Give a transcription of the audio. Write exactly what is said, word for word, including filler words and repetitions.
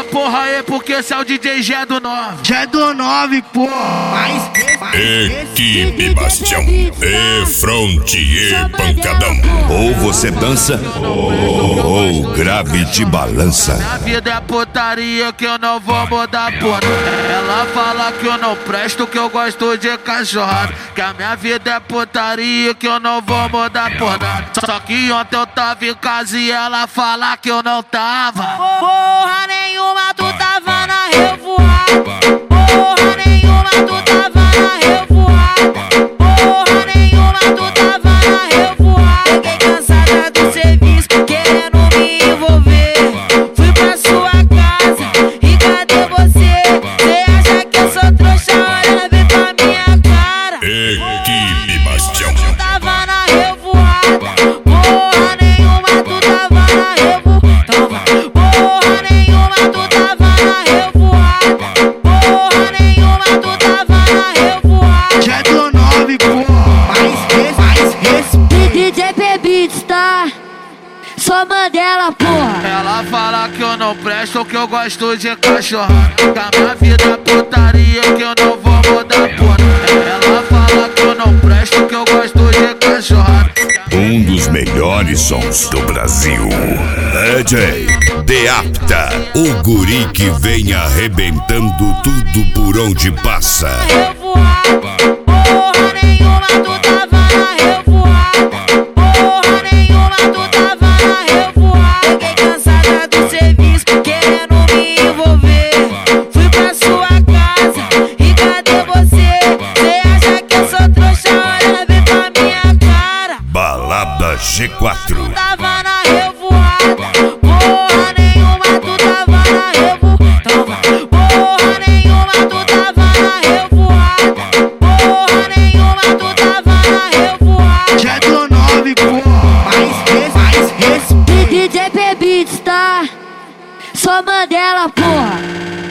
porra aí, porque esse é o D J G do nove. G do nove, porra. Equipe Bastião e Frontier Pancadão. Ou você dança ou o grave te balança. Minha vida é putaria que eu não vou mudar por nada. Ela fala que eu não presto, que eu gosto de cachorrada. Que a minha vida é putaria que eu não vou mudar por nada. Só que ontem eu tava em casa e ela fala que eu não tava. Porra nenhuma, tu tava na revoada. Porra nenhuma, tu tava na revoada. Porra nenhuma, tu tava na revoada. Fiquei cansada do serviço, querendo me envolver. Fui pra sua casa e cadê você? Cê acha que eu sou trouxa? Olha bem pra minha cara. Equipe Bastião. Tu tava na revoada. Porra nenhuma, tu tava na revoada. Porra nenhuma, tu tava na revoada. Porra nenhuma, tu tava na revoada. G do nove, porra. Mais, mais, respeito. D J P-Beats, tá? Só Mandela, porra. Ela fala que eu não presto, que eu gosto de cachorrada. Que a minha vida é putaria que eu não vou mudar por nada. Ela fala que eu não presto, que eu gosto de cachorrada. Um dos melhores sons do Brasil. D J Deapta, o guri que vem arrebentando tudo por onde passa. Revoada. Porra nenhuma, tu tava na revoada. Porra nenhuma, tu tava na revoada. Fiquei cansada do serviço, querendo me envolver. Fui pra sua casa e cadê você? Cê acha que eu sou trouxa? Olha bem pra minha cara. Balada G quatro. Tava na revoada. Porra nenhuma, tu tava na revoada. Porra nenhuma, tu tava na revoada. Porra nenhuma, tu tava na revoada. G do nove, porra. Mais, mais, respeito. D J P-Beats, tá? Só Mandela, porra.